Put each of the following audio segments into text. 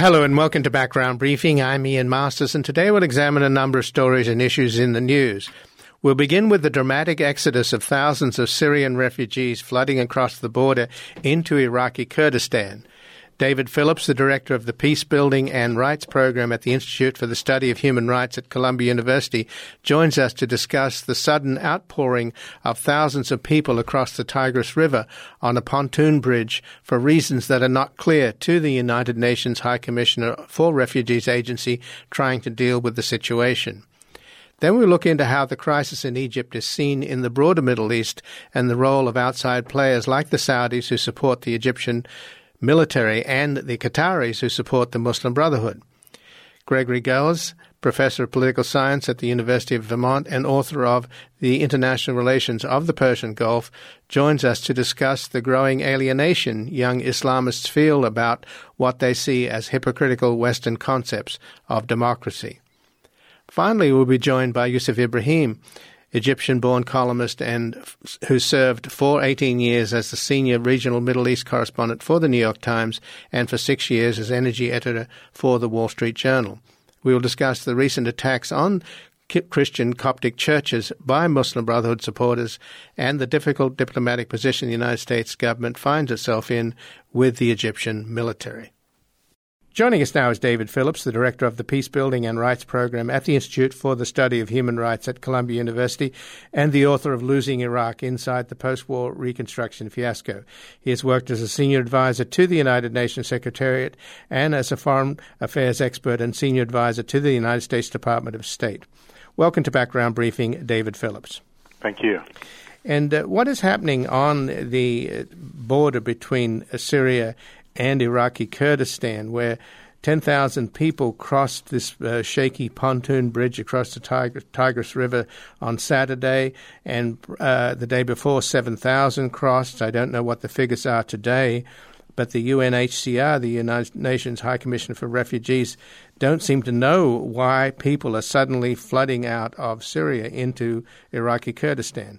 Hello and welcome to Background Briefing. I'm Ian Masters, and today we'll examine a number of stories and issues in the news. We'll begin with the dramatic exodus of thousands of Syrian refugees flooding across the border into Iraqi Kurdistan. David Phillips, the director of the Peace Building and Rights Program at the Institute for the Study of Human Rights at Columbia University, joins us to discuss the sudden outpouring of thousands of people across the Tigris River on a pontoon bridge for reasons that are not clear to the United Nations High Commissioner for Refugees Agency trying to deal with the situation. Then we'll look into how the crisis in Egypt is seen in the broader Middle East and the role of outside players like the Saudis who support the Egyptian military and the Qataris who support the Muslim Brotherhood. Gregory Goers, professor of political science at the University of Vermont and author of The International Relations of the Persian Gulf, joins us to discuss the growing alienation young Islamists feel about what they see as hypocritical Western concepts of democracy. Finally, we'll be joined by Yusuf Ibrahim, Egyptian-born columnist and who served for 18 years as the senior regional Middle East correspondent for the New York Times and for 6 years as energy editor for the Wall Street Journal. We will discuss the recent attacks on Christian Coptic churches by Muslim Brotherhood supporters and the difficult diplomatic position the United States government finds itself in with the Egyptian military. Joining us now is David Phillips, the director of the Peace Building and Rights Program at the Institute for the Study of Human Rights at Columbia University and the author of Losing Iraq Inside the Post-War Reconstruction Fiasco. He has worked as a senior advisor to the United Nations Secretariat and as a foreign affairs expert and senior advisor to the United States Department of State. Welcome to Background Briefing, David Phillips. Thank you. And what is happening on the border between Syria and Iraqi Kurdistan, where 10,000 people crossed this shaky pontoon bridge across the Tigris River on Saturday, and the day before 7,000 crossed. I don't know what the figures are today, but the UNHCR, the United Nations High Commissioner for Refugees, don't seem to know why people are suddenly flooding out of Syria into Iraqi Kurdistan.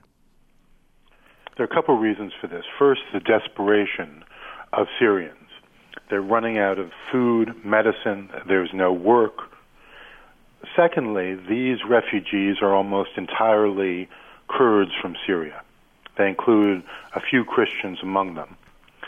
There are a couple of reasons for this. First, the desperation of Syrians. They're running out of food, medicine, there's no work. Secondly, these refugees are almost entirely Kurds from Syria. They include a few Christians among them.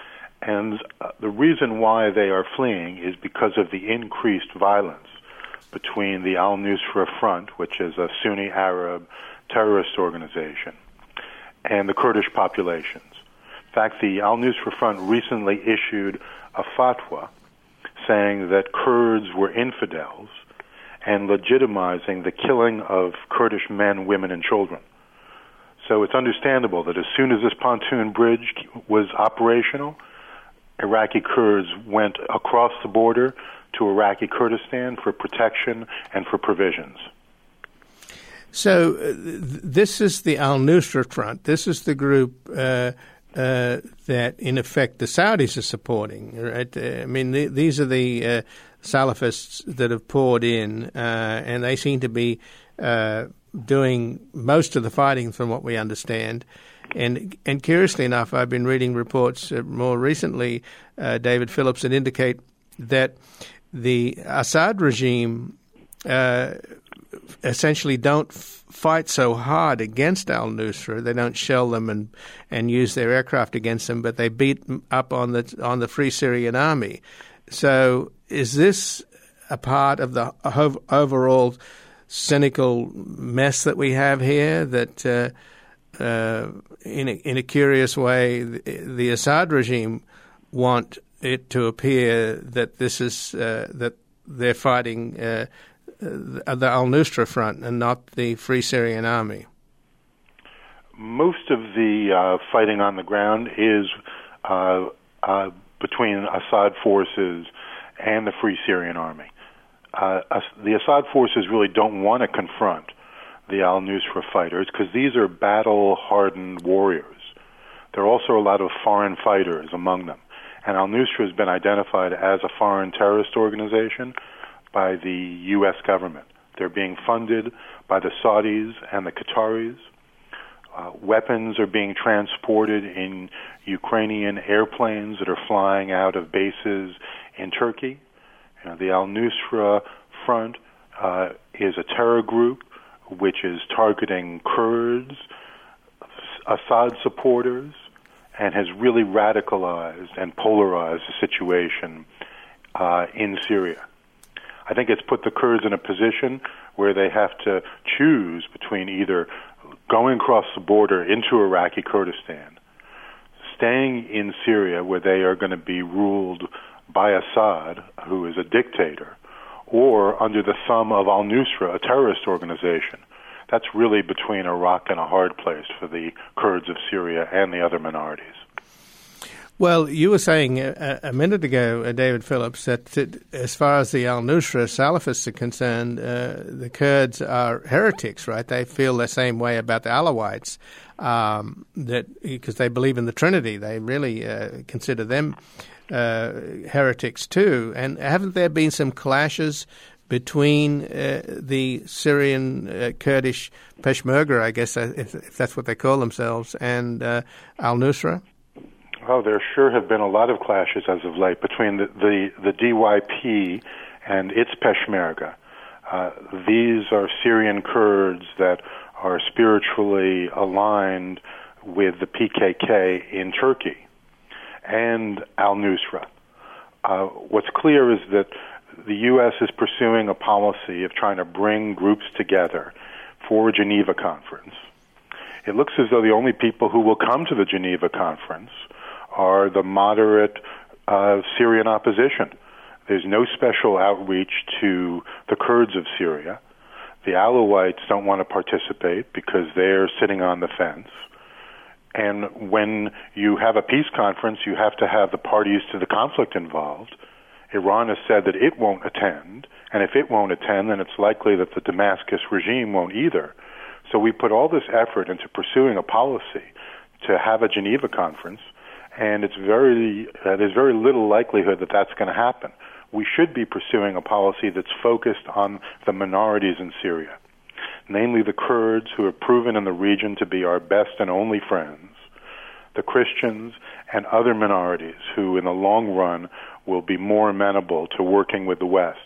And the reason why they are fleeing is because of the increased violence between the Al-Nusra Front, which is a Sunni Arab terrorist organization, and the Kurdish populations. In fact, the Al-Nusra Front recently issued a fatwa saying that Kurds were infidels and legitimizing the killing of Kurdish men, women, and children. So it's understandable that as soon as this pontoon bridge was operational, Iraqi Kurds went across the border to Iraqi Kurdistan for protection and for provisions. So this is the Al-Nusra Front. This is the group that, in effect, the Saudis are supporting. Right? I mean, these are the Salafists that have poured in, and they seem to be doing most of the fighting, from what we understand. And curiously enough, I've been reading reports more recently, David Phillips, that indicate that the Assad regime essentially don't fight so hard against al-Nusra. They don't shell them and use their aircraft against them, but they beat up on the Free Syrian Army. So is this a part of the overall cynical mess that we have here, that in a curious way the Assad regime want it to appear that this is that they're fighting the Al-Nusra Front and not the Free Syrian Army? Most of the fighting on the ground is between Assad forces and the Free Syrian Army. The Assad forces really don't want to confront the Al-Nusra fighters because these are battle-hardened warriors. There are also a lot of foreign fighters among them. And Al-Nusra has been identified as a foreign terrorist organization by the U.S. government. They're being funded by the Saudis and the Qataris. Weapons are being transported in Ukrainian airplanes that are flying out of bases in Turkey. The al-Nusra Front is a terror group which is targeting Kurds, Assad supporters, and has really radicalized and polarized the situation in Syria. I think it's put the Kurds in a position where they have to choose between either going across the border into Iraqi Kurdistan, staying in Syria where they are going to be ruled by Assad, who is a dictator, or under the thumb of al-Nusra, a terrorist organization. That's really between a rock and a hard place for the Kurds of Syria and the other minorities. Well, you were saying a minute ago, David Phillips, that as far as the al-Nusra Salafists are concerned, the Kurds are heretics, right? They feel the same way about the Alawites, because they believe in the Trinity. They really consider them heretics too. And haven't there been some clashes between the Syrian Kurdish Peshmerga, I guess, if that's what they call themselves, and al-Nusra? Oh, there sure have been a lot of clashes as of late between the DYP and its Peshmerga. These are Syrian Kurds that are spiritually aligned with the PKK in Turkey and al-Nusra. What's clear is that the U.S. is pursuing a policy of trying to bring groups together for a Geneva conference. It looks as though the only people who will come to the Geneva conference are the moderate Syrian opposition. There's no special outreach to the Kurds of Syria. The Alawites don't want to participate because they're sitting on the fence. And when you have a peace conference, you have to have the parties to the conflict involved. Iran has said that it won't attend, and if it won't attend, then it's likely that the Damascus regime won't either. So we put all this effort into pursuing a policy to have a Geneva conference, and there's very little likelihood that that's going to happen. We should be pursuing a policy that's focused on the minorities in Syria, namely the Kurds, who have proven in the region to be our best and only friends, the Christians, and other minorities who, in the long run, will be more amenable to working with the West.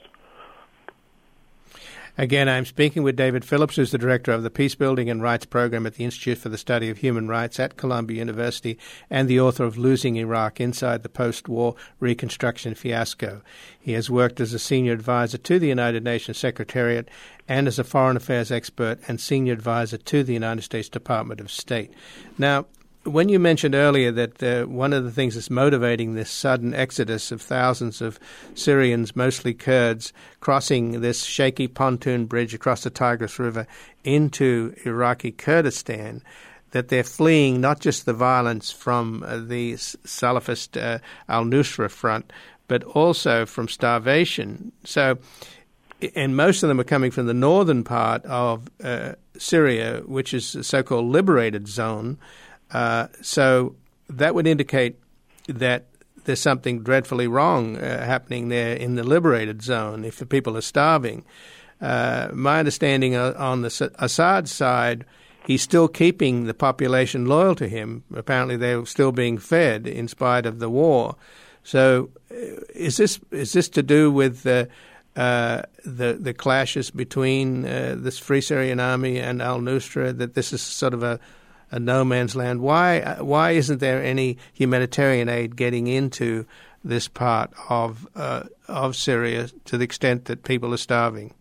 Again, I'm speaking with David Phillips, who's the director of the Peacebuilding and Rights Program at the Institute for the Study of Human Rights at Columbia University and the author of Losing Iraq, Inside the Post-War Reconstruction Fiasco. He has worked as a senior advisor to the United Nations Secretariat and as a foreign affairs expert and senior advisor to the United States Department of State. Now, when you mentioned earlier that one of the things that's motivating this sudden exodus of thousands of Syrians, mostly Kurds, crossing this shaky pontoon bridge across the Tigris River into Iraqi Kurdistan, that they're fleeing not just the violence from the Salafist al-Nusra Front, but also from starvation. So, and most of them are coming from the northern part of Syria, which is the so-called liberated zone. So that would indicate that there's something dreadfully wrong happening there in the liberated zone if the people are starving. My understanding on the Assad side, he's still keeping the population loyal to him. Apparently they're still being fed in spite of the war. So is this to do with the clashes between this Free Syrian Army and al-Nusra, that this is sort of a no man's land? Why isn't there any humanitarian aid getting into this part of Syria to the extent that people are starving?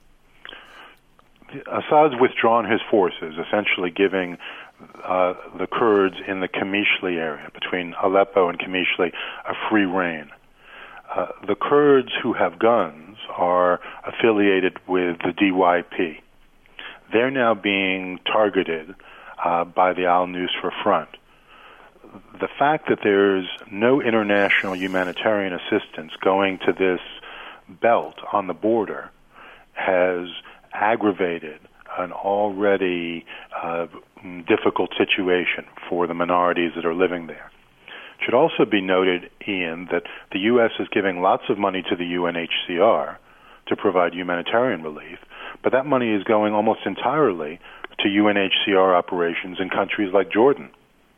Assad's withdrawn his forces, essentially giving the Kurds in the Qamishli area between Aleppo and Qamishli a free rein. The Kurds who have guns are affiliated with the DYP. They're now being targeted by the al-Nusra Front. The fact that there's no international humanitarian assistance going to this belt on the border has aggravated an already difficult situation for the minorities that are living there. It should also be noted, Ian, that the U.S. is giving lots of money to the UNHCR to provide humanitarian relief, but that money is going almost entirely to UNHCR operations in countries like Jordan.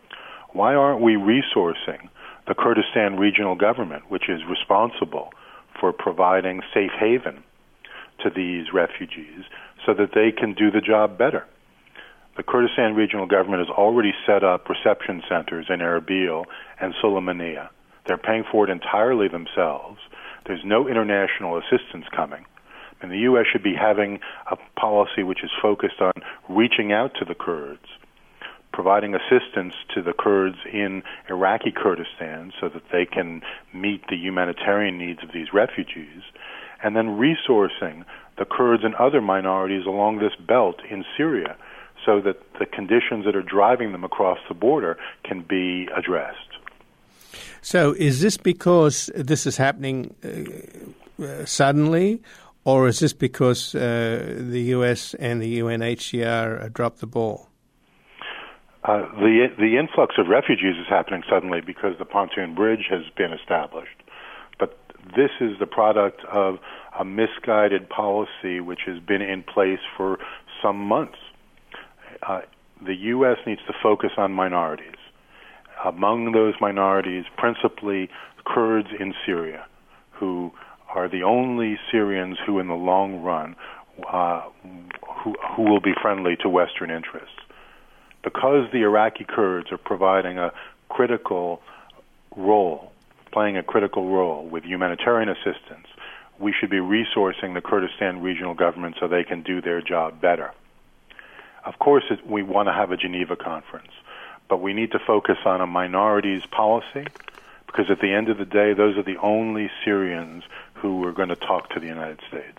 Why aren't we resourcing the Kurdistan regional government, which is responsible for providing safe haven to these refugees so that they can do the job better. The Kurdistan Regional Government has already set up reception centers in Erbil and Sulaymaniyah. They're paying for it entirely themselves. There's no international assistance coming. And the U.S. should be having a policy which is focused on reaching out to the Kurds, providing assistance to the Kurds in Iraqi Kurdistan so that they can meet the humanitarian needs of these refugees, and then resourcing the Kurds and other minorities along this belt in Syria so that the conditions that are driving them across the border can be addressed. So is this because this is happening suddenly, or is this because the U.S. and the UNHCR dropped the ball? The influx of refugees is happening suddenly because the pontoon bridge has been established. But this is the product of a misguided policy which has been in place for some months. The U.S. needs to focus on minorities. Among those minorities, principally Kurds in Syria, who are the only Syrians who, in the long run, who will be friendly to Western interests. Because the Iraqi Kurds are providing a critical role, playing a critical role with humanitarian assistance, we should be resourcing the Kurdistan Regional Government so they can do their job better. Of course, we want to have a Geneva conference, but we need to focus on a minorities policy because at the end of the day, those are the only Syrians who are going to talk to the United States.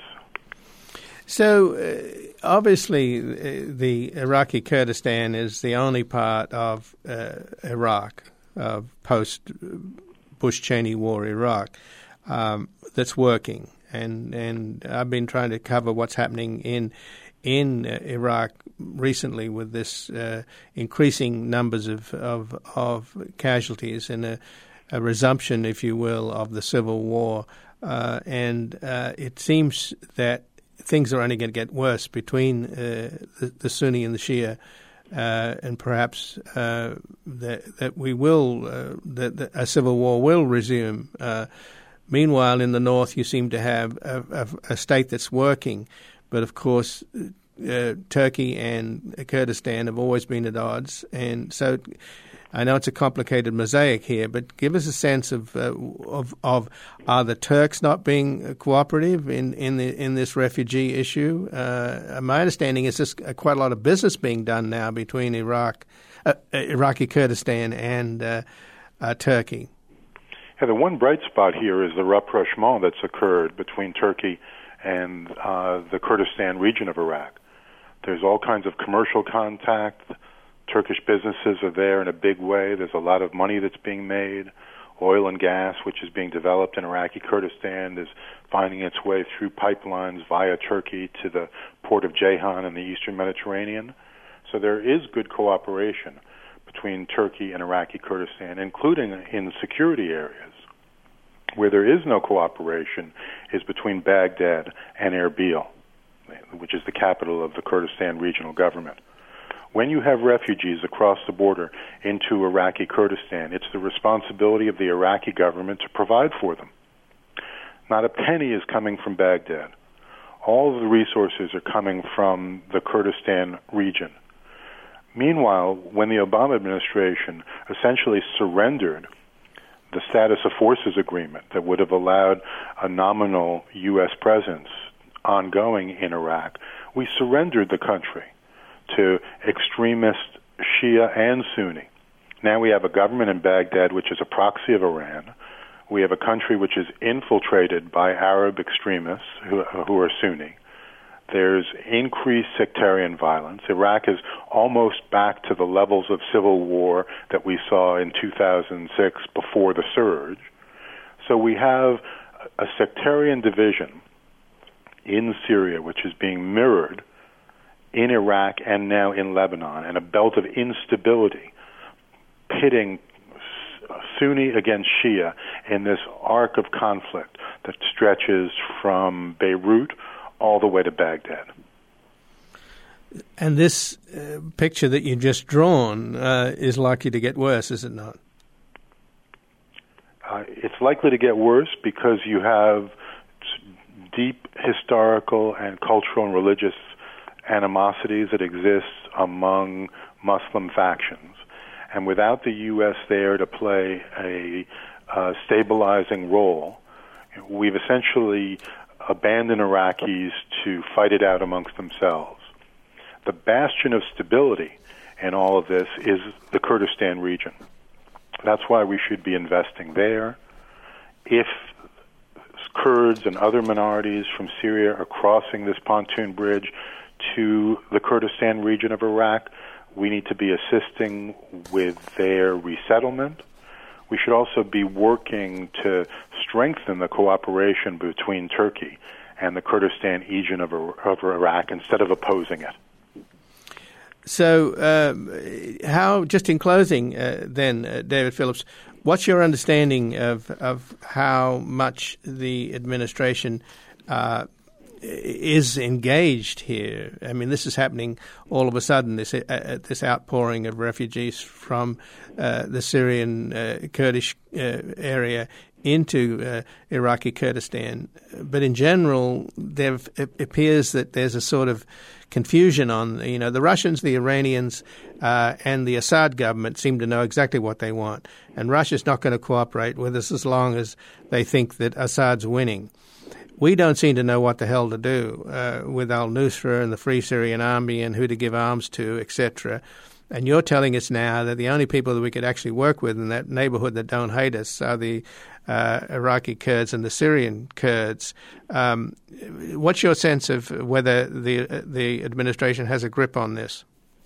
So, obviously, the Iraqi Kurdistan is the only part of Iraq, of post-Bush-Cheney war Iraq, that's working. And I've been trying to cover what's happening in Iraq recently with this increasing numbers of casualties and a resumption, if you will, of the civil war. And it seems that things are only going to get worse between the Sunni and the Shia, and perhaps that we will that a civil war will resume. Meanwhile, in the north, you seem to have a state that's working, but of course, Turkey and Kurdistan have always been at odds, and so. I know it's a complicated mosaic here, but give us a sense of are the Turks not being cooperative in this refugee issue? My understanding is there's quite a lot of business being done now between Iraqi Kurdistan and Turkey. Yeah, the one bright spot here is the rapprochement that's occurred between Turkey and the Kurdistan region of Iraq. There's all kinds of commercial contact. Turkish businesses are there in a big way. There's a lot of money that's being made. Oil and gas, which is being developed in Iraqi Kurdistan, is finding its way through pipelines via Turkey to the port of Ceyhan in the eastern Mediterranean. So there is good cooperation between Turkey and Iraqi Kurdistan, including in security areas. Where there is no cooperation is between Baghdad and Erbil, which is the capital of the Kurdistan Regional Government. When you have refugees across the border into Iraqi Kurdistan, it's the responsibility of the Iraqi government to provide for them. Not a penny is coming from Baghdad. All of the resources are coming from the Kurdistan region. Meanwhile, when the Obama administration essentially surrendered the status of forces agreement that would have allowed a nominal U.S. presence ongoing in Iraq, we surrendered the country to extremist Shia and Sunni. Now we have a government in Baghdad which is a proxy of Iran. We have a country which is infiltrated by Arab extremists who are Sunni. There's increased sectarian violence. Iraq is almost back to the levels of civil war that we saw in 2006 before the surge. So we have a sectarian division in Syria which is being mirrored in Iraq and now in Lebanon, and a belt of instability pitting Sunni against Shia in this arc of conflict that stretches from Beirut all the way to Baghdad. And this picture that you've just drawn is likely to get worse, is it not? It's likely to get worse because you have deep historical and cultural and religious animosities that exist among Muslim factions. And without the U.S. there to play a stabilizing role, we've essentially abandoned Iraqis to fight it out amongst themselves. The bastion of stability in all of this is the Kurdistan region. That's why we should be investing there. If Kurds and other minorities from Syria are crossing this pontoon bridge to the Kurdistan region of Iraq, we need to be assisting with their resettlement. We should also be working to strengthen the cooperation between Turkey and the Kurdistan region of Iraq instead of opposing it. So, how, just in closing then, David Phillips, what's your understanding of how much the administration is engaged here? I mean, this is happening all of a sudden, this outpouring of refugees from the Syrian Kurdish area into Iraqi Kurdistan. But in general, it appears that there's a sort of confusion on, the Russians, the Iranians, and the Assad government seem to know exactly what they want. And Russia's not going to cooperate with us as long as they think that Assad's winning. We don't seem to know what the hell to do with al-Nusra and the Free Syrian Army and who to give arms to, etc. And you're telling us now that the only people that we could actually work with in that neighborhood that don't hate us are the Iraqi Kurds and the Syrian Kurds. What's your sense of whether the administration has a grip on this?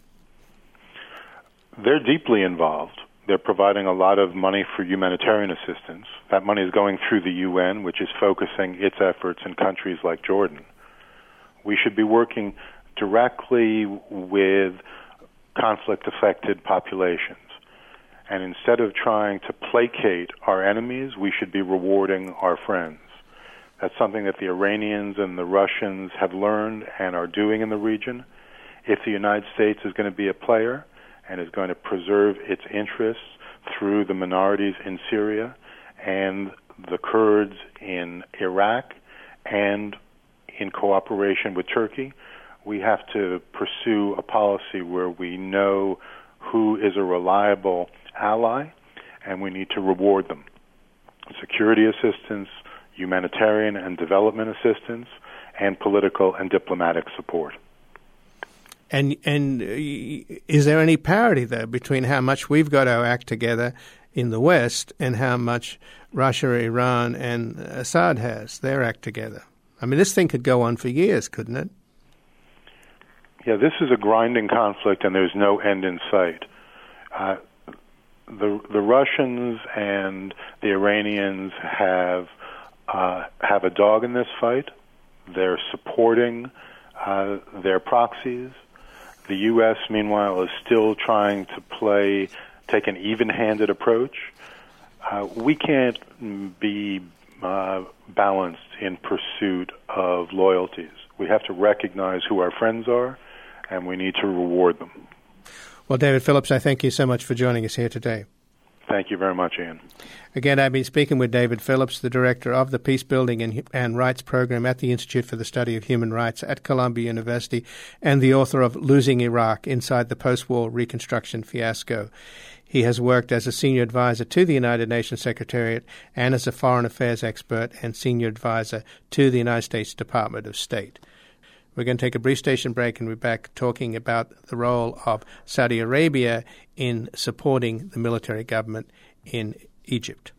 They're deeply involved. They're providing a lot of money for humanitarian assistance. That money is going through the UN, which is focusing its efforts in countries like Jordan. We should be working directly with conflict-affected populations. And instead of trying to placate our enemies, we should be rewarding our friends. That's something that the Iranians and the Russians have learned and are doing in the region. If the United States is going to be a player and is going to preserve its interests through the minorities in Syria and the Kurds in Iraq and in cooperation with Turkey, we have to pursue a policy where we know who is a reliable ally, and we need to reward them. Security assistance, humanitarian and development assistance, and political and diplomatic support. And is there any parity, though, between how much we've got our act together in the West and how much Russia, Iran, and Assad has their act together? I mean, this thing could go on for years, couldn't it? Yeah, this is a grinding conflict, and there's no end in sight. The Russians and the Iranians have a dog in this fight. They're supporting their proxies. The U.S., meanwhile, is still trying to take an even-handed approach. We can't be balanced in pursuit of loyalties. We have to recognize who our friends are, and we need to reward them. Well, David Phillips, I thank you so much for joining us here today. Thank you very much, Ian. Again, I've been speaking with David Phillips, the director of the Peace Building and Rights Program at the Institute for the Study of Human Rights at Columbia University and the author of Losing Iraq, Inside the Post-War Reconstruction Fiasco. He has worked as a senior advisor to the United Nations Secretariat and as a foreign affairs expert and senior advisor to the United States Department of State. We're going to take a brief station break and we're back talking about the role of Saudi Arabia in supporting the military government in Egypt.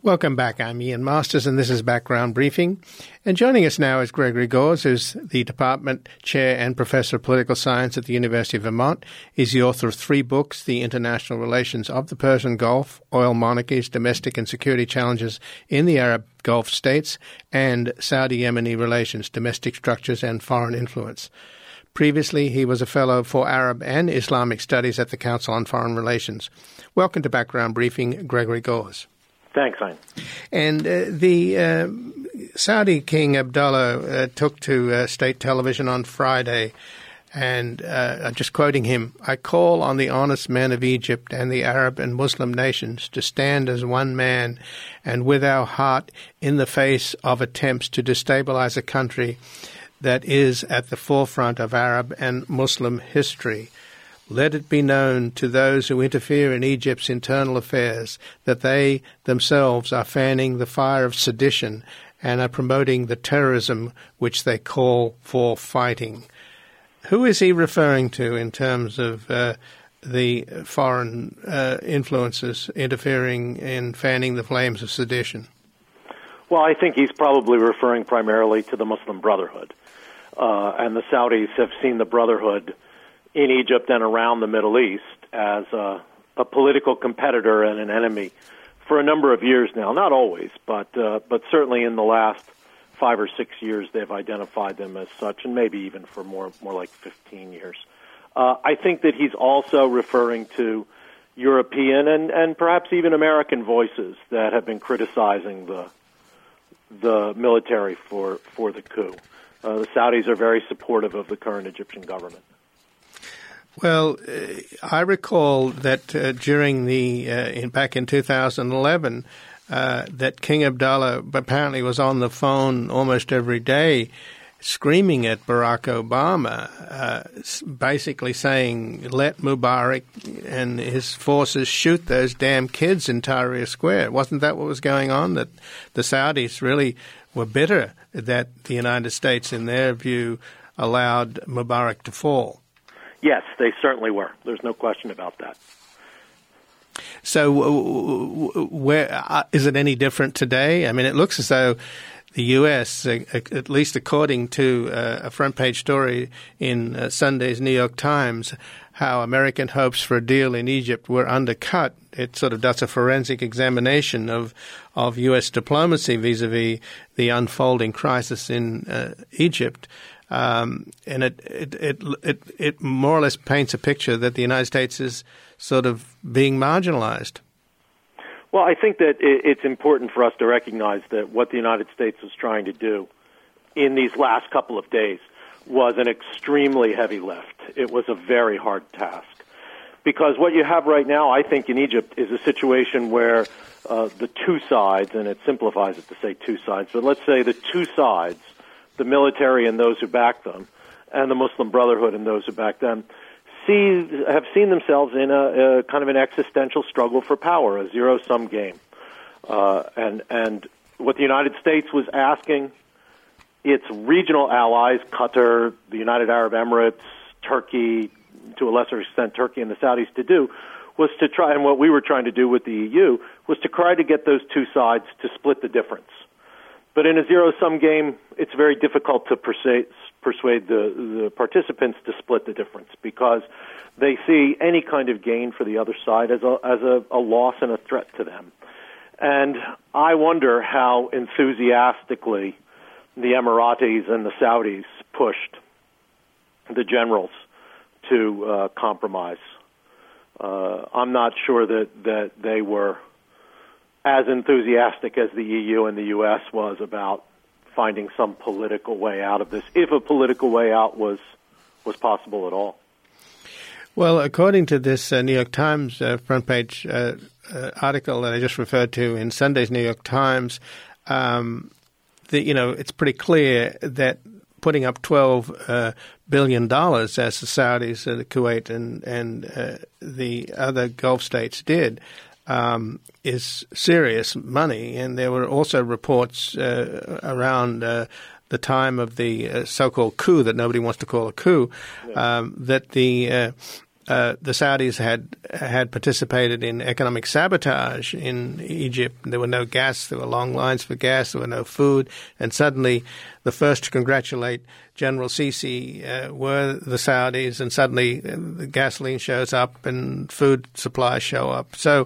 Welcome back. I'm Ian Masters, and this is Background Briefing. And joining us now is Gregory Gause, who's the Department Chair and Professor of Political Science at the University of Vermont. He's the author of 3 books, The International Relations of the Persian Gulf, Oil Monarchies, Domestic and Security Challenges in the Arab Gulf States, and Saudi-Yemeni Relations, Domestic Structures and Foreign Influence. Previously, he was a fellow for Arab and Islamic Studies at the Council on Foreign Relations. Welcome to Background Briefing, Gregory Gause. Thanks, Ian. And the Saudi King Abdullah took to state television on Friday, and I'm just quoting him, "I call on the honest men of Egypt and the Arab and Muslim nations to stand as one man and with our heart in the face of attempts to destabilize a country that is at the forefront of Arab and Muslim history. Let it be known to those who interfere in Egypt's internal affairs that they themselves are fanning the fire of sedition and are promoting the terrorism which they call for fighting." Who is he referring to in terms of the foreign influences interfering in fanning the flames of sedition? Well, I think he's probably referring primarily to the Muslim Brotherhood. And the Saudis have seen the Brotherhood in Egypt and around the Middle East as a political competitor and an enemy for a number of years now. Not always, but certainly in the last 5 or 6 years they've identified them as such, and maybe even for more like 15 years. I think that he's also referring to European and perhaps even American voices that have been criticizing the military for the coup. The Saudis are very supportive of the current Egyptian government. Well, I recall that during back in 2011, that King Abdullah apparently was on the phone almost every day screaming at Barack Obama, basically saying, let Mubarak and his forces shoot those damn kids in Tahrir Square. Wasn't that what was going on? That the Saudis really were bitter that the United States, in their view, allowed Mubarak to fall? Yes, they certainly were. There's no question about that. So where is it any different today? I mean, it looks as though the U.S., at least according to a front-page story in Sunday's New York Times, how American hopes for a deal in Egypt were undercut. It sort of does a forensic examination of U.S. diplomacy vis-a-vis the unfolding crisis in Egypt. And it more or less paints a picture that the United States is sort of being marginalized. Well, I think that it's important for us to recognize that what the United States was trying to do in these last couple of days was an extremely heavy lift. It was a very hard task. Because what you have right now, I think, in Egypt is a situation where the two sides, and it simplifies it to say two sides, but let's say the two sides, the military and those who back them, and the Muslim Brotherhood and those who back them, have seen themselves in a kind of an existential struggle for power, a zero-sum game. And what the United States was asking its regional allies, Qatar, the United Arab Emirates, Turkey, to a lesser extent Turkey and the Saudis, to do was to try, and what we were trying to do with the EU, was to try to get those two sides to split the difference. But in a zero-sum game, it's very difficult to persuade the participants to split the difference because they see any kind of gain for the other side as a loss and a threat to them. And I wonder how enthusiastically the Emiratis and the Saudis pushed the generals to compromise. I'm not sure that they were as enthusiastic as the EU and the U.S. was about finding some political way out of this, if a political way out was possible at all. Well, according to this New York Times front page article that I just referred to in Sunday's New York Times, it's pretty clear that putting up $12 billion, as the Saudis, the Kuwait, and the other Gulf states did, is serious money. And there were also reports around the time of the so-called coup that nobody wants to call a coup, that the the Saudis had participated in economic sabotage in Egypt. There were no gas. There were long lines for gas. There were no food. And suddenly the first to congratulate General Sisi were the Saudis, and suddenly the gasoline shows up and food supplies show up. So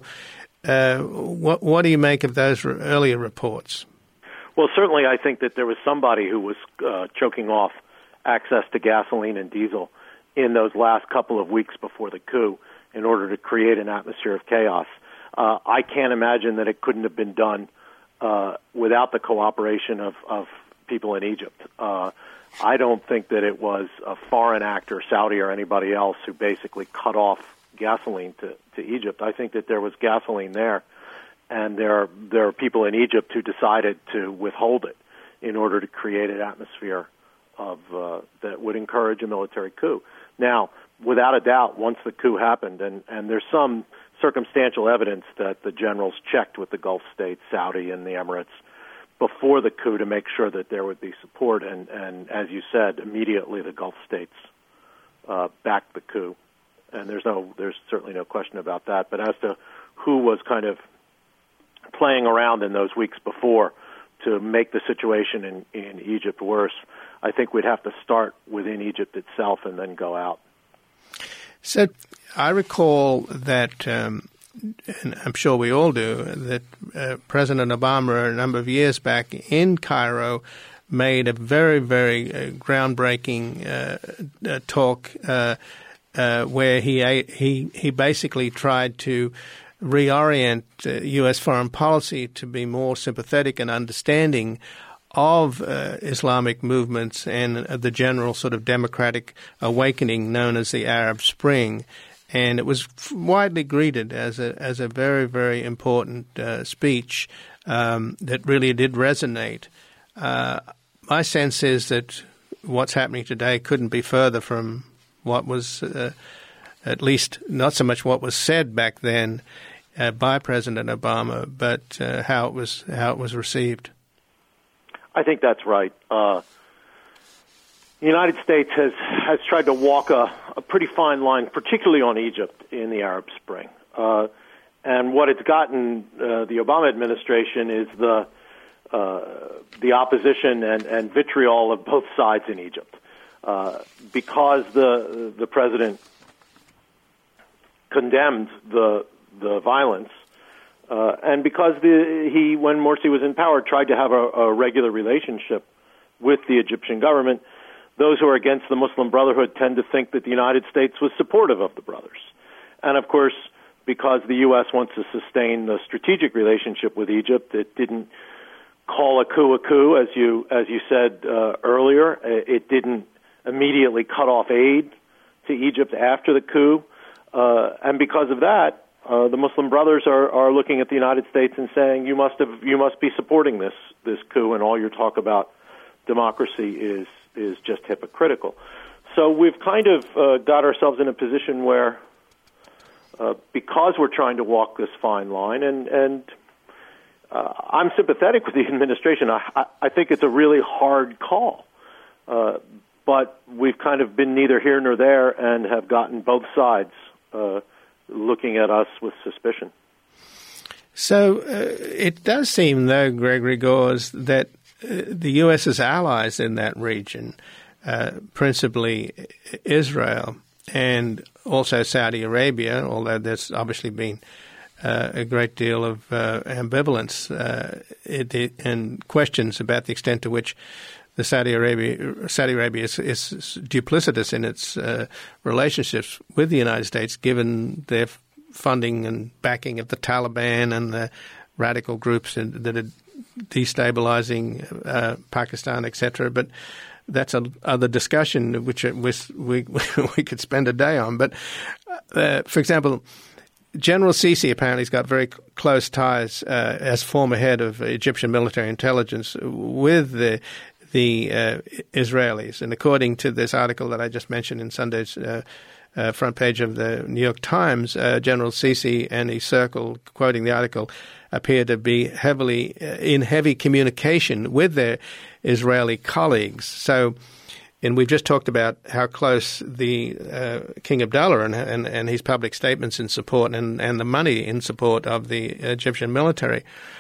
what do you make of those earlier reports? Well, certainly I think that there was somebody who was choking off access to gasoline and diesel in those last couple of weeks before the coup in order to create an atmosphere of chaos. I can't imagine that it couldn't have been done without the cooperation of people in Egypt. I don't think that it was a foreign actor, Saudi or anybody else, who basically cut off gasoline to Egypt. I think that there was gasoline there, and there are people in Egypt who decided to withhold it in order to create an atmosphere of that would encourage a military coup. Now, without a doubt, once the coup happened, and there's some circumstantial evidence that the generals checked with the Gulf states, Saudi and the Emirates, before the coup to make sure that there would be support, and as you said, immediately the Gulf states backed the coup, and there's certainly no question about that. But as to who was kind of playing around in those weeks before to make the situation in Egypt worse, I think we'd have to start within Egypt itself and then go out. So I recall that, and I'm sure we all do, that President Obama a number of years back in Cairo made a very, very groundbreaking talk where he basically tried to reorient U.S. foreign policy to be more sympathetic and understanding of Islamic movements and the general sort of democratic awakening known as the Arab Spring. And it was widely greeted as a very, very important speech that really did resonate. My sense is that what's happening today couldn't be further from what was, at least not so much what was said back then by President Obama, but how it was received. I think that's right. The United States has tried to walk a pretty fine line, particularly on Egypt in the Arab Spring. And what it's gotten, the Obama administration, is the opposition and vitriol of both sides in Egypt. Because the president condemned the violence, and because when Morsi was in power, tried to have a regular relationship with the Egyptian government, those who are against the Muslim Brotherhood tend to think that the United States was supportive of the brothers. And of course, because the U.S. wants to sustain the strategic relationship with Egypt, it didn't call a coup, as you said earlier. It didn't immediately cut off aid to Egypt after the coup, and because of that, the Muslim Brothers are looking at the United States and saying, you must be supporting this coup, and all your talk about democracy is just hypocritical. So we've kind of got ourselves in a position where, because we're trying to walk this fine line, and I'm sympathetic with the administration. I think it's a really hard call, but we've kind of been neither here nor there and have gotten both sides looking at us with suspicion. So it does seem, though, Gregory Gores, that the U.S.'s allies in that region, principally Israel and also Saudi Arabia, although there's obviously been a great deal of ambivalence and questions about the extent to which the Saudi Arabia is duplicitous in its relationships with the United States, given their funding and backing of the Taliban and the radical groups that are destabilizing Pakistan, etc. But that's another discussion which we could spend a day on. But for example, General Sisi apparently has got very close ties as former head of Egyptian military intelligence with the Israelis. And according to this article that I just mentioned in Sunday's front page of the New York Times, General Sisi and his circle, quoting the article, appear to be in heavy communication with their Israeli colleagues. So and we've just talked about how close the King Abdullah and his public statements in support and the money in support of the Egyptian military.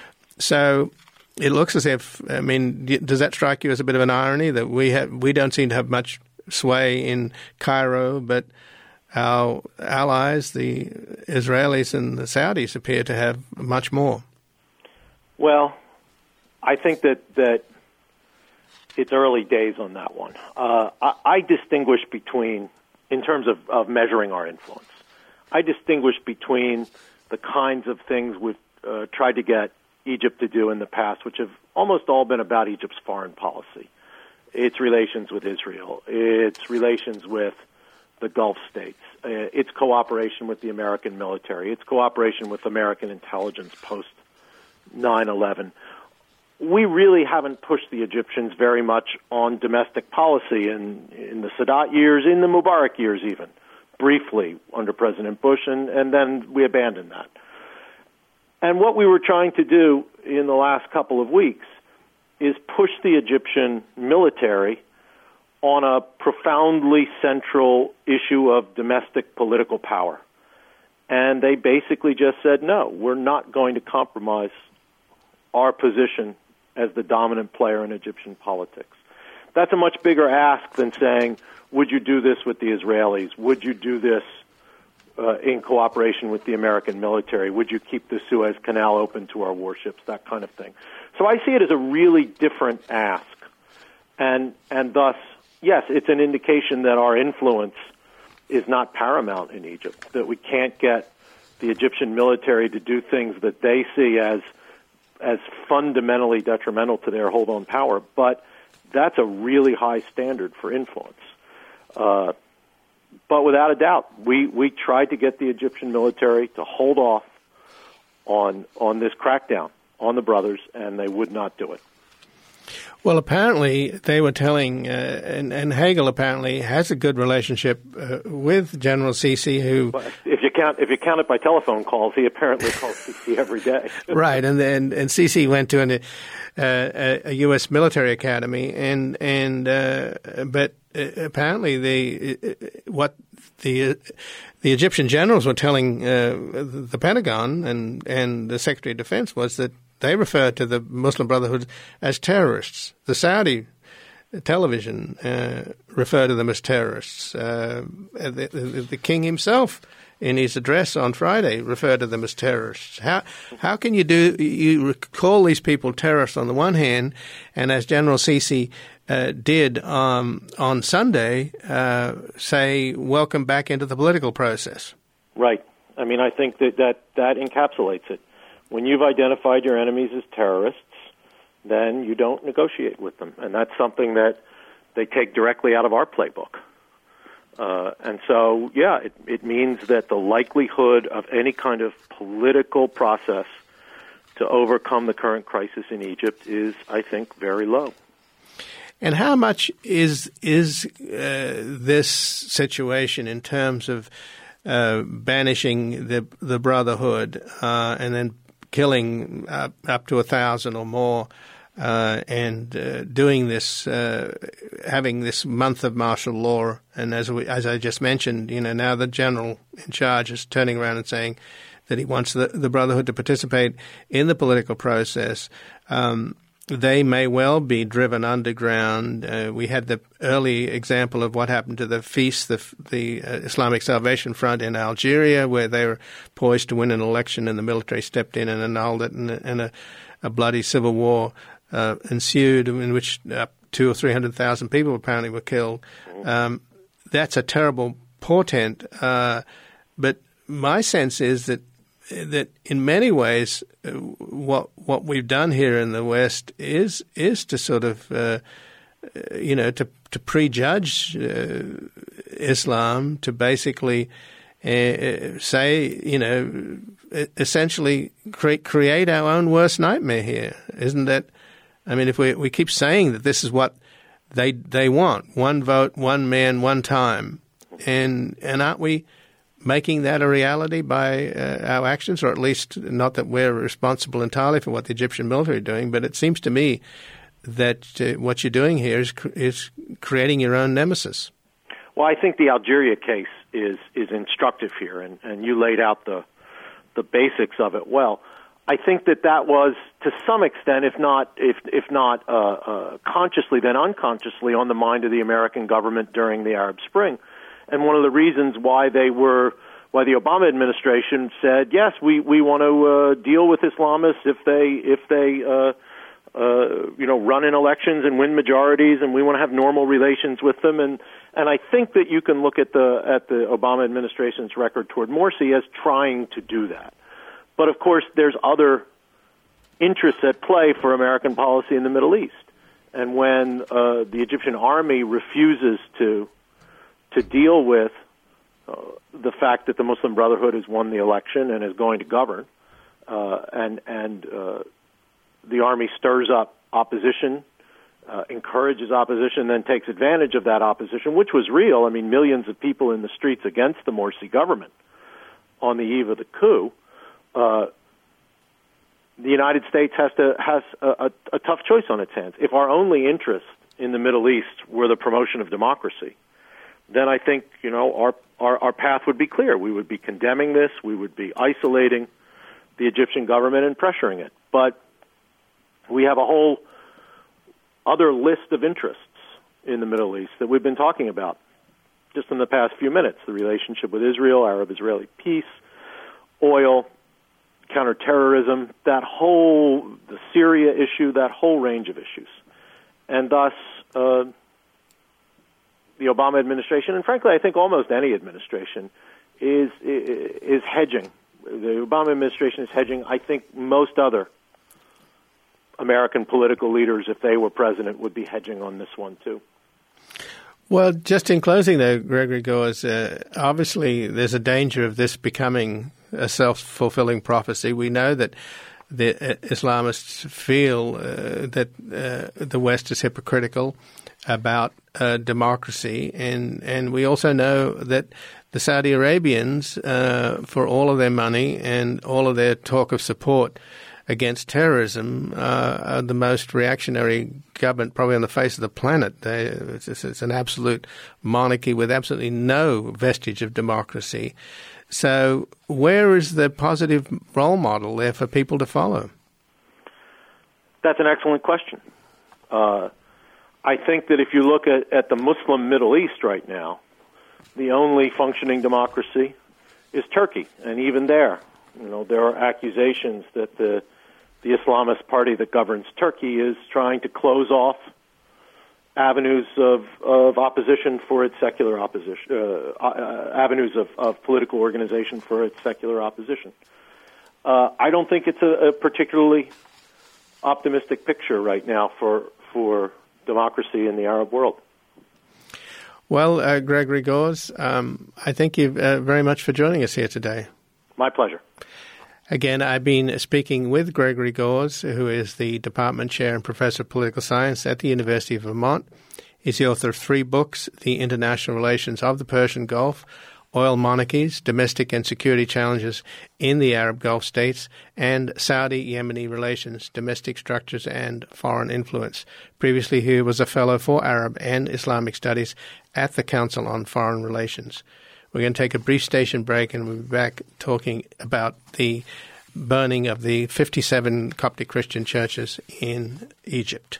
So it looks as if, I mean, does that strike you as a bit of an irony that we don't seem to have much sway in Cairo, but our allies, the Israelis and the Saudis, appear to have much more? Well, I think that it's early days on that one. I distinguish between, in terms of measuring our influence, I distinguish between the kinds of things we've tried to get Egypt to do in the past, which have almost all been about Egypt's foreign policy, its relations with Israel, its relations with the Gulf states, its cooperation with the American military, its cooperation with American intelligence post 9/11. We really haven't pushed the Egyptians very much on domestic policy in the Sadat years, in the Mubarak years even, briefly under President Bush, and then we abandoned that. And what we were trying to do in the last couple of weeks is push the Egyptian military on a profoundly central issue of domestic political power. And they basically just said, no, we're not going to compromise our position as the dominant player in Egyptian politics. That's a much bigger ask than saying, would you do this with the Israelis? Would you do this in cooperation with the American military? Would you keep the Suez Canal open to our warships? That kind of thing. So I see it as a really different ask. And thus, yes, it's an indication that our influence is not paramount in Egypt, that we can't get the Egyptian military to do things that they see as fundamentally detrimental to their hold on power. But that's a really high standard for influence. But without a doubt, we tried to get the Egyptian military to hold off on this crackdown on the brothers, and they would not do it. Well, apparently they were telling, and Hagel apparently has a good relationship with General Sisi, who, well, if you count it by telephone calls, he apparently calls Sisi every day. Right, and Sisi went to a U.S. military academy, but apparently the Egyptian generals were telling the Pentagon and the Secretary of Defense was that they refer to the Muslim Brotherhood as terrorists. The Saudi television refer to them as terrorists. The king himself, in his address on Friday, referred to them as terrorists. How can you call these people terrorists on the one hand, and as General Sisi did on Sunday, say welcome back into the political process? Right. I mean, I think that encapsulates it. When you've identified your enemies as terrorists, then you don't negotiate with them. And that's something that they take directly out of our playbook. And so, yeah, it means that the likelihood of any kind of political process to overcome the current crisis in Egypt is, I think, very low. And how much is this situation in terms of banishing the Brotherhood and then killing up to 1,000 or more, and doing this, having this month of martial law, and as I just mentioned, now the general in charge is turning around and saying that he wants the Brotherhood to participate in the political process. They may well be driven underground. We had the early example of what happened to the FIS, the Islamic Salvation Front in Algeria, where they were poised to win an election and the military stepped in and annulled it, and a bloody civil war ensued in which 200,000 or 300,000 people apparently were killed. That's a terrible portent. But my sense is that in many ways, what we've done here in the West is to sort of, to prejudge Islam, to basically say, essentially create our own worst nightmare here. Isn't that? I mean, if we keep saying that this is what they want, one vote, one man, one time, and aren't we making that a reality by our actions, or at least not that we're responsible entirely for what the Egyptian military are doing, but it seems to me that what you're doing here is creating your own nemesis. Well, I think the Algeria case is instructive here, and you laid out the basics of it well. I think that was, to some extent, if not consciously, then unconsciously, on the mind of the American government during the Arab Spring. And one of the reasons why the Obama administration said, yes, we want to deal with Islamists if they run in elections and win majorities, and we want to have normal relations with them. And I think that you can look at the Obama administration's record toward Morsi as trying to do that. But of course, there's other interests at play for American policy in the Middle East. And when the Egyptian army refuses to deal with the fact that the Muslim Brotherhood has won the election and is going to govern, and the army stirs up opposition, encourages opposition, then takes advantage of that opposition, which was real. I mean, millions of people in the streets against the Morsi government on the eve of the coup. The United States has a tough choice on its hands. If our only interest in the Middle East were the promotion of democracy, then I think our path would be clear. We would be condemning this. We would be isolating the Egyptian government and pressuring it. But we have a whole other list of interests in the Middle East that we've been talking about just in the past few minutes: the relationship with Israel, Arab-Israeli peace, oil, counterterrorism, the Syria issue, that whole range of issues. And thus, the Obama administration, and frankly, I think almost any administration, is hedging. The Obama administration is hedging. I think most other American political leaders, if they were president, would be hedging on this one too. Well, just in closing, though, Gregory Gores, obviously there's a danger of this becoming a self-fulfilling prophecy. We know that the Islamists feel that the West is hypocritical about democracy, and we also know that the Saudi Arabians, for all of their money and all of their talk of support against terrorism, are the most reactionary government probably on the face of the planet. It's an absolute monarchy with absolutely no vestige of democracy. So where is the positive role model there for people to follow? That's an excellent question. I think that if you look at the Muslim Middle East right now, the only functioning democracy is Turkey. And even there, there are accusations that the Islamist party that governs Turkey is trying to close off avenues of opposition for its secular opposition, avenues of political organization for its secular opposition. I don't think it's a particularly optimistic picture right now for democracy in the Arab world. Well, Gregory Gores, I thank you very much for joining us here today. My pleasure. Again, I've been speaking with Gregory Gores, who is the Department Chair and Professor of Political Science at the University of Vermont. He's the author of 3 books: The International Relations of the Persian Gulf, Oil Monarchies, Domestic and Security Challenges in the Arab Gulf States, and Saudi-Yemeni Relations, Domestic Structures and Foreign Influence. Previously, he was a fellow for Arab and Islamic Studies at the Council on Foreign Relations. We're going to take a brief station break, and we'll be back talking about the burning of the 57 Coptic Christian churches in Egypt.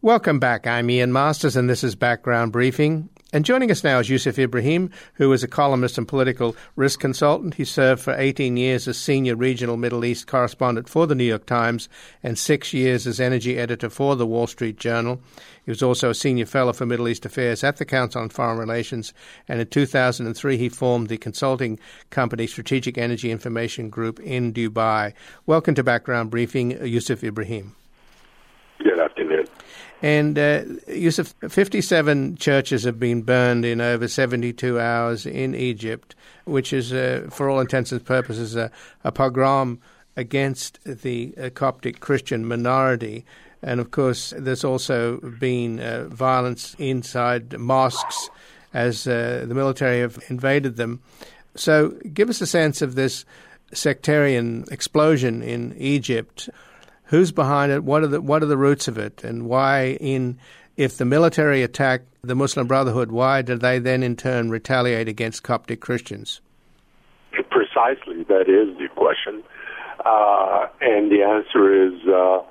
Welcome back. I'm Ian Masters, and this is Background Briefing. And joining us now is Yusuf Ibrahim, who is a columnist and political risk consultant. He served for 18 years as senior regional Middle East correspondent for the New York Times and 6 years as energy editor for the Wall Street Journal. He was also a senior fellow for Middle East Affairs at the Council on Foreign Relations, and in 2003 he formed the consulting company Strategic Energy Information Group in Dubai. Welcome to Background Briefing, Yusuf Ibrahim. Good afternoon. And Yusuf, 57 churches have been burned in over 72 hours in Egypt, which is, for all intents and purposes, a pogrom against the Coptic Christian minority. And, of course, there's also been violence inside mosques as the military have invaded them. So give us a sense of this sectarian explosion in Egypt. Who's behind it? What are the roots of it? And why, if the military attacked the Muslim Brotherhood, why did they then in turn retaliate against Coptic Christians? Precisely, that is the question. And the answer is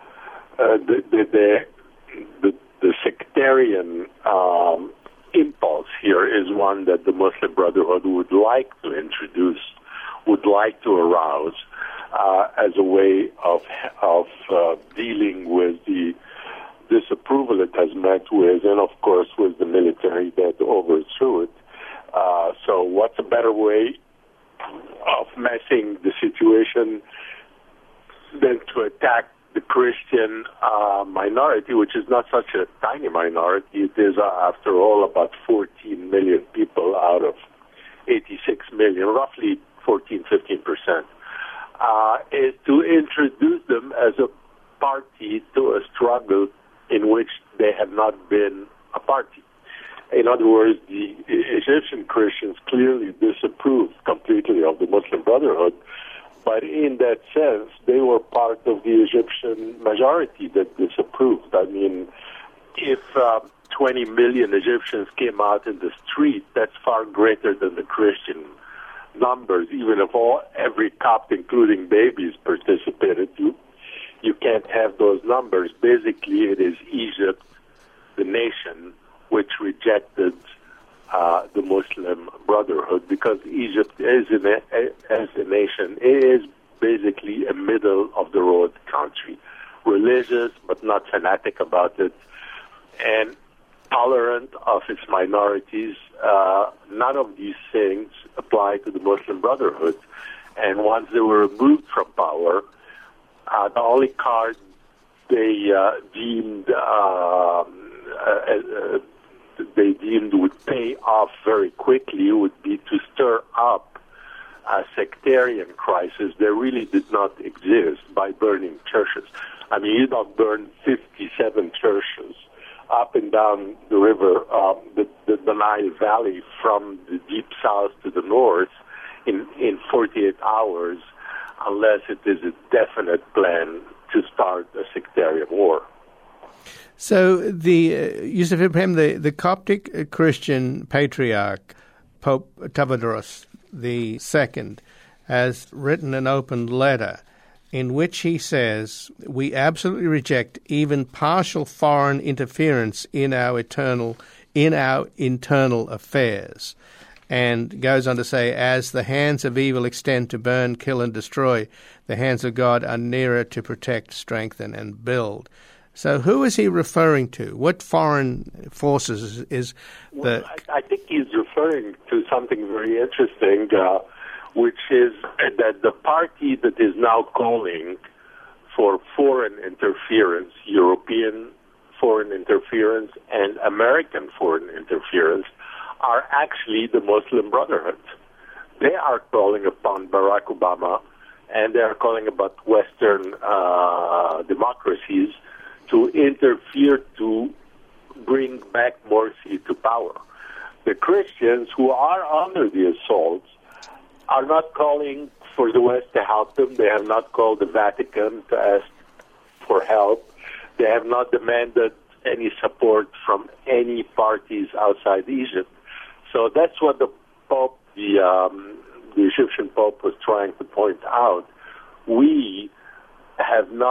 the sectarian impulse here is one that the Muslim Brotherhood would like to introduce, would like to arouse, as a way of dealing with the disapproval it has met with, and of course with the military that overthrew it. So what's a better way of messing the situation than to attack the Christian minority, which is not such a tiny minority. It is, after all, about 14 million people out of 86 million, roughly 14-15%. Is to introduce them as a party to a struggle in which they have not been a party. In other words, the Egyptian Christians clearly disapproved completely of the Muslim Brotherhood, but in that sense, they were part of the Egyptian majority that disapproved. I mean, if 20 million Egyptians came out in the street, that's far greater than the Christian numbers. Even if every Copt, including babies, participated, you can't have those numbers. Basically, it is Egypt, the nation, which rejected the Muslim Brotherhood, because Egypt as a nation is basically a middle-of-the-road country, religious but not fanatic about it, and tolerant of its minorities. None of these things apply to the Muslim Brotherhood. And once they were removed from power, the only card they deemed would pay off very quickly would be to stir up a sectarian crisis that really did not exist by burning churches. I mean, you don't burn 57 churches up and down the river, the Nile Valley, from the deep south to the north in 48 hours, unless it is a definite plan to start a sectarian war. So Yusuf Ibrahim, the Coptic Christian patriarch, Pope Tawadros II, has written an open letter in which he says, "We absolutely reject even partial foreign interference in our internal affairs," and goes on to say, "As the hands of evil extend to burn, kill, and destroy, the hands of God are nearer to protect, strengthen, and build." So who is he referring to? What foreign forces is the... Well, I think he's referring to something very interesting, which is that the party that is now calling for foreign interference, European foreign interference and American foreign interference, are actually the Muslim Brotherhood. They are calling upon Barack Obama, and they are calling about Western democracies to interfere to bring back Morsi to power. The Christians who are under the assaults are not calling for the West to help them. They have not called the Vatican to ask for help. They have not demanded any support from any parties outside Egypt. So that's what the Pope, the Egyptian Pope, was trying to point out. We have not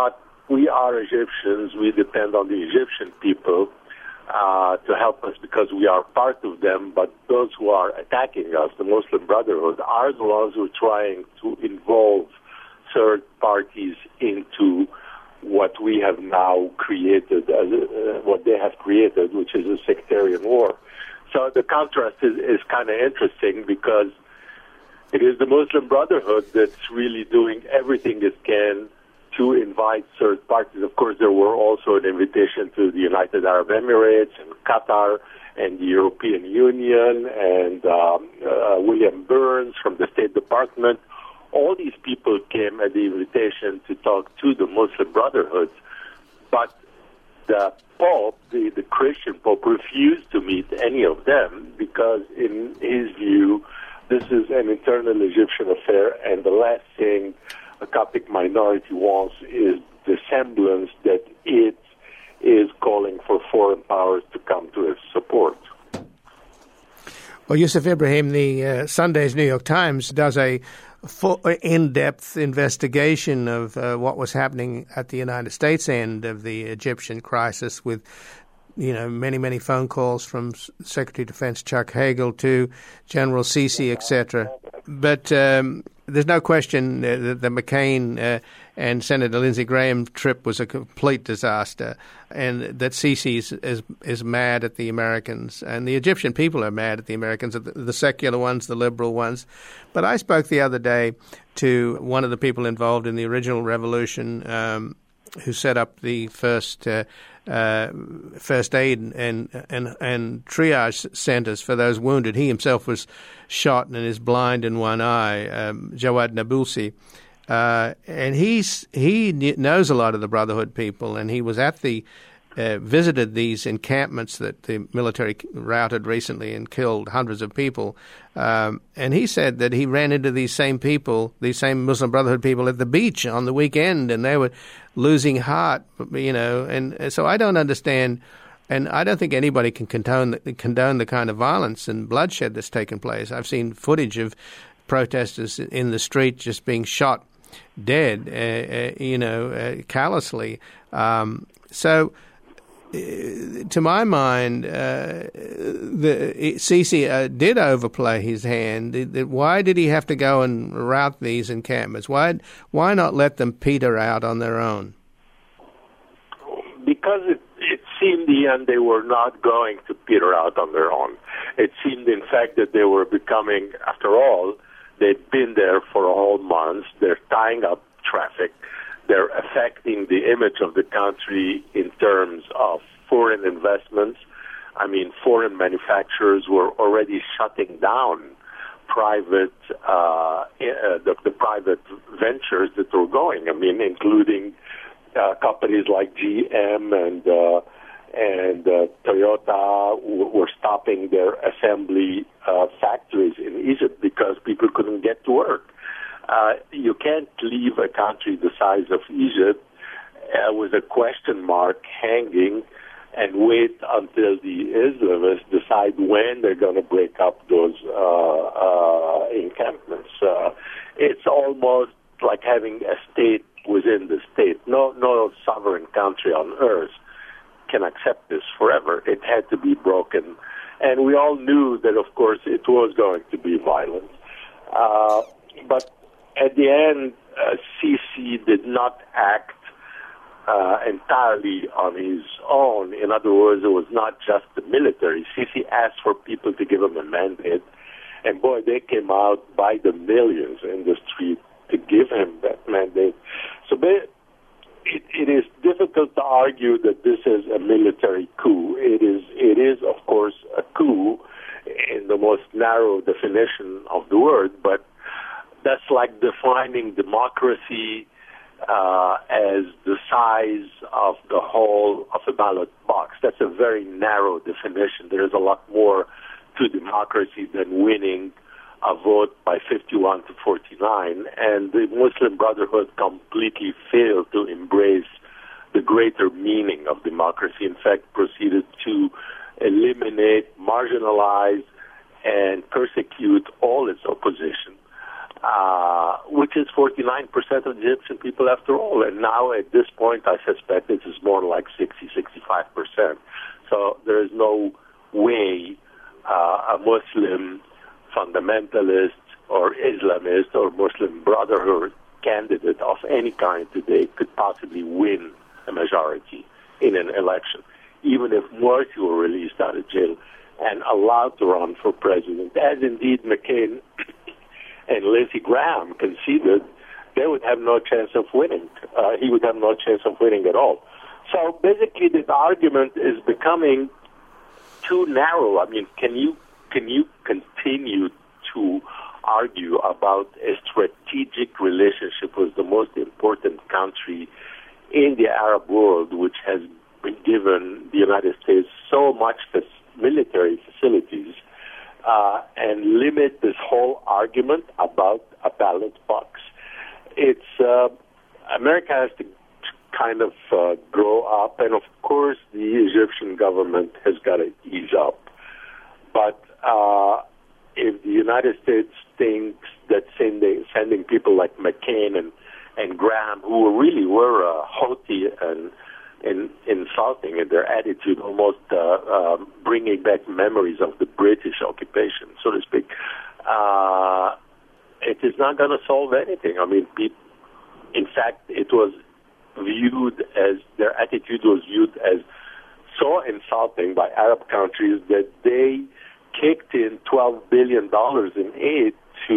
we are Egyptians. We depend on the Egyptian people to help us because we are part of them. But those who are attacking us, the Muslim Brotherhood, are the ones who are trying to involve third parties into what we have now created, what they have created, which is a sectarian war. So the contrast is kind of interesting because it is the Muslim Brotherhood that's really doing everything it can to invite third parties. Of course, there were also an invitation to the United Arab Emirates and Qatar and the European Union and William Burns from the State Department. All these people came at the invitation to talk to the Muslim Brotherhood, but the Pope, the Christian Pope, refused to meet any of them because, in his view, this is an internal Egyptian affair, and the last thing a Coptic minority wants is the semblance that it is calling for foreign powers to come to its support. Well, Yusuf Ibrahim, the Sunday's New York Times does a full, in-depth investigation of what was happening at the United States end of the Egyptian crisis with, many, many phone calls from Secretary of Defense Chuck Hagel to General Sisi, etc. But there's no question that the McCain and Senator Lindsey Graham trip was a complete disaster, and that Sisi is mad at the Americans, and the Egyptian people are mad at the Americans, the secular ones, the liberal ones. But I spoke the other day to one of the people involved in the original revolution who set up the first aid and triage centers for those wounded. He himself was shot and is blind in one eye, Jawad Nabulsi. And he knows a lot of the Brotherhood people, and he was at visited these encampments that the military routed recently and killed hundreds of people. And he said that he ran into these same people, these same Muslim Brotherhood people at the beach on the weekend, and they were losing heart, and so I don't understand, and I don't think anybody can condone the kind of violence and bloodshed that's taken place. I've seen footage of protesters in the street just being shot dead, callously. So, to my mind, Sisi did overplay his hand. Why did he have to go and rout these encampments? Why not let them peter out on their own? Because it seemed in the end they were not going to peter out on their own. It seemed, in fact, that they were becoming, after all, they'd been there for a whole month. They're tying up traffic. They're affecting the image of the country in terms of foreign investments. I mean, foreign manufacturers were already shutting down the private ventures that were going. I mean, including companies like GM and Toyota were stopping their assembly factories in Egypt because people couldn't get to work. You can't leave a country the size of Egypt with a question mark hanging and wait until the Islamists decide when they're going to break up those encampments. It's almost like having a state within the state. No sovereign country on earth can accept this forever. It had to be broken. And we all knew that, of course, it was going to be violent. But at the end, Sisi did not act entirely on his own. In other words, it was not just the military. Sisi asked for people to give him a mandate, and boy, they came out by the millions in the street to give him that mandate. So it is difficult to argue that this is a military coup. It is, of course, a coup in the most narrow definition of the word, but that's like defining democracy as the size of the whole of a ballot box. That's a very narrow definition. There is a lot more to democracy than winning a vote by 51 to 49. And the Muslim Brotherhood completely failed to embrace the greater meaning of democracy. In fact, proceeded to eliminate, marginalize, and persecute all its opposition. which is 49% of the Egyptian people after all. And now at this point, I suspect this is more like 60-65%. So there is no way a Muslim fundamentalist or Islamist or Muslim Brotherhood candidate of any kind today could possibly win a majority in an election, even if Morsi were released out of jail and allowed to run for president, as indeed McCain and Lindsey Graham conceded. They would have no chance of winning. He would have no chance of winning at all. So basically, this argument is becoming too narrow. I mean, can you continue to argue about a strategic relationship with the most important country in the Arab world, which has been given the United States so much military facilities, and limit this whole argument about a ballot box? It's America has to kind of grow up, and of course the Egyptian government has got to ease up. But if the United States thinks that sending people like McCain and Graham, who really were haughty and insulting in their attitude, almost bringing back memories of the British occupation, so to speak, it is not going to solve anything. I mean, in fact, it was viewed as, their attitude was viewed as so insulting by Arab countries that they kicked in $12 billion in aid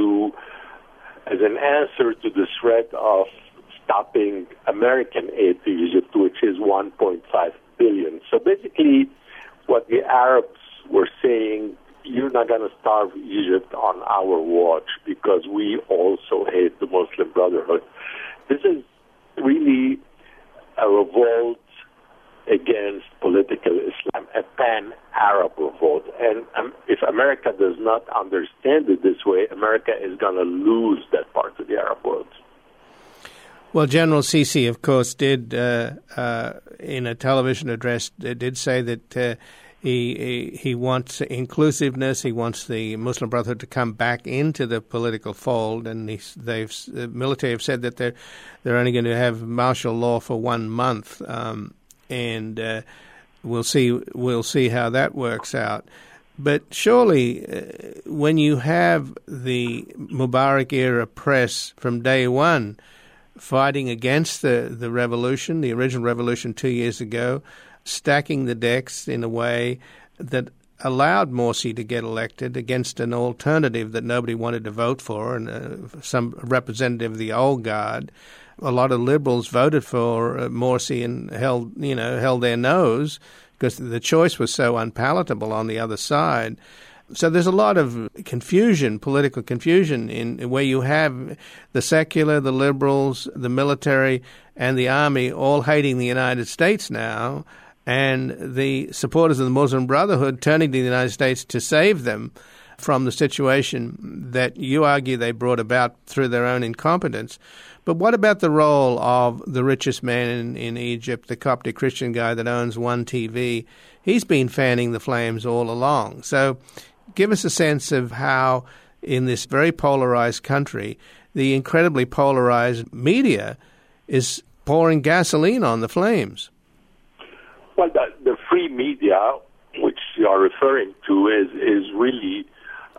as an answer to the threat of stopping American aid to Egypt, which is $1.5 billion. So basically, what the Arabs were saying, you're not going to starve Egypt on our watch because we also hate the Muslim Brotherhood. This is really a revolt against political Islam, a pan-Arab revolt. And if America does not understand it this way, America is going to lose that part of the Arab world. Well, General Sisi, of course, did, in a television address, did say that he wants inclusiveness. He wants the Muslim Brotherhood to come back into the political fold, and the military have said that they're only going to have martial law for 1 month, and we'll see how that works out. But surely, when you have the Mubarak era press from day one fighting against the revolution, the original revolution 2 years ago, stacking the decks in a way that allowed Morsi to get elected against an alternative that nobody wanted to vote for, and some representative of the old guard. A lot of liberals voted for Morsi and held their nose because the choice was so unpalatable on the other side. So there's a lot of confusion, political confusion, in where you have the secular, the liberals, the military, and the army all hating the United States now, and the supporters of the Muslim Brotherhood turning to the United States to save them from the situation that you argue they brought about through their own incompetence. But what about the role of the richest man in Egypt, the Coptic Christian guy that owns One TV? He's been fanning the flames all along. So give us a sense of how, in this very polarized country, the incredibly polarized media is pouring gasoline on the flames. Well, the free media, which you are referring to, is really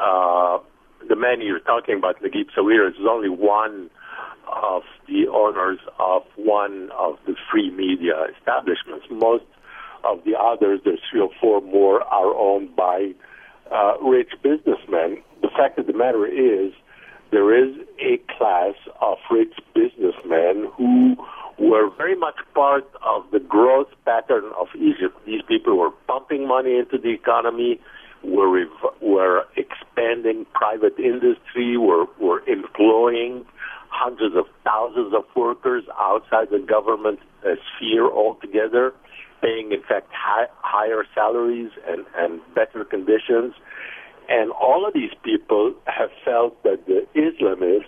the man you're talking about, Naguib Sawiris, is only one of the owners of one of the free media establishments. Most of the others, there's 3 or 4 more, are owned by rich businessmen. The fact of the matter is, there is a class of rich businessmen who were very much part of the growth pattern of Egypt. These people were pumping money into the economy, were expanding private industry, were employing hundreds of thousands of workers outside the government sphere altogether, paying, in fact, higher salaries and better conditions. And all of these people have felt that the Islamists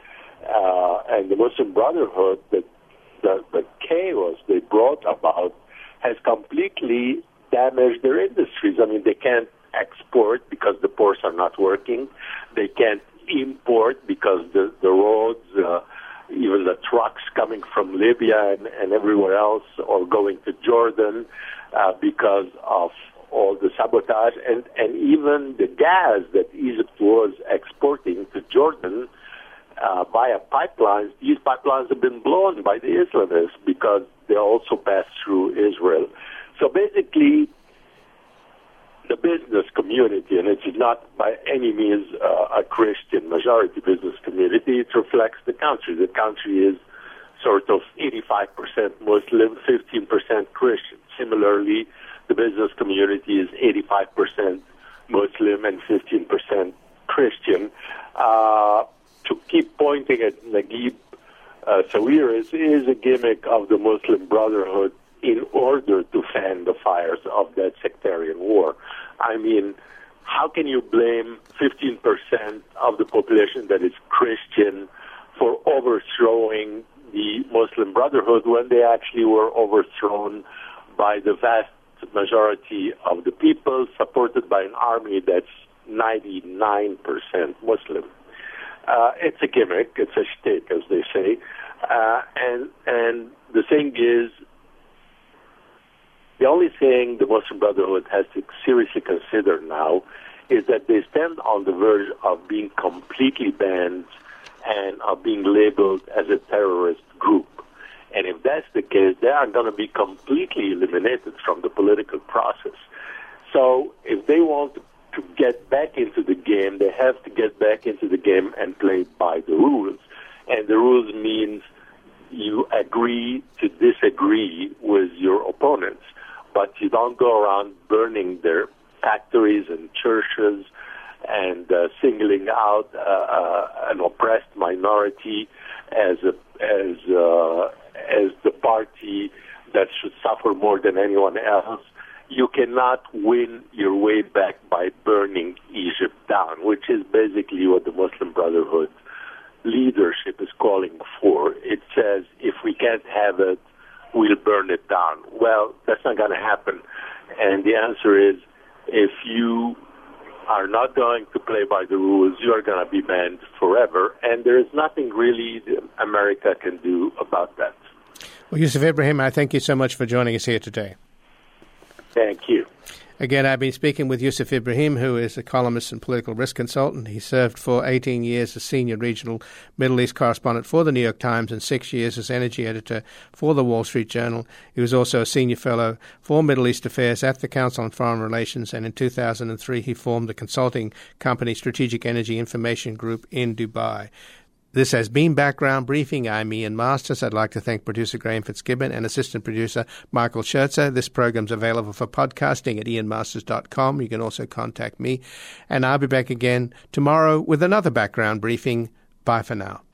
and the Muslim Brotherhood, that the chaos they brought about has completely damaged their industries. I mean, they can't export because the ports are not working. They can't import because the roads, even the trucks coming from Libya and everywhere else, or going to Jordan because of all the sabotage, and even the gas that Egypt was exporting to Jordan via pipelines. These pipelines have been blown by the Islamists because they also pass through Israel. So basically, the business community, and it's not by any means a Christian majority business community, it reflects the country. The country is sort of 85% Muslim, 15% Christian. Similarly, the business community is 85% Muslim and 15% Christian. To keep pointing at Naguib Sawiris is a gimmick of the Muslim Brotherhood in order to fan the fires of that sectarian war. I mean, how can you blame 15% of the population that is Christian for overthrowing the Muslim Brotherhood when they actually were overthrown by the vast majority of the people, supported by an army that's 99% Muslim? It's a gimmick, it's a shtick, as they say. And the thing is, the only thing the Muslim Brotherhood has to seriously consider now is that they stand on the verge of being completely banned and of being labeled as a terrorist group. And if that's the case, they are going to be completely eliminated from the political process. So if they want to get back into the game, they have to get back into the game and play by the rules. And the rules means you agree to disagree with your opponents, but you don't go around burning their factories and churches and singling out an oppressed minority as the party that should suffer more than anyone else. You cannot win your way back by burning Egypt down, which is basically what the Muslim Brotherhood leadership is calling for. It says, if we can't have it, we'll burn it down. Well, that's not going to happen. And the answer is, if you are not going to play by the rules, you are going to be banned forever. And there is nothing really America can do about that. Well, Yusuf Ibrahim, I thank you so much for joining us here today. Thank you. Again, I've been speaking with Yusuf Ibrahim, who is a columnist and political risk consultant. He served for 18 years as senior regional Middle East correspondent for the New York Times and 6 years as energy editor for the Wall Street Journal. He was also a senior fellow for Middle East Affairs at the Council on Foreign Relations, and in 2003 he formed the consulting company Strategic Energy Information Group in Dubai. This has been Background Briefing. I'm Ian Masters. I'd like to thank producer Graham Fitzgibbon and assistant producer Michael Schertzer. This program's available for podcasting at ianmasters.com. You can also contact me. And I'll be back again tomorrow with another Background Briefing. Bye for now.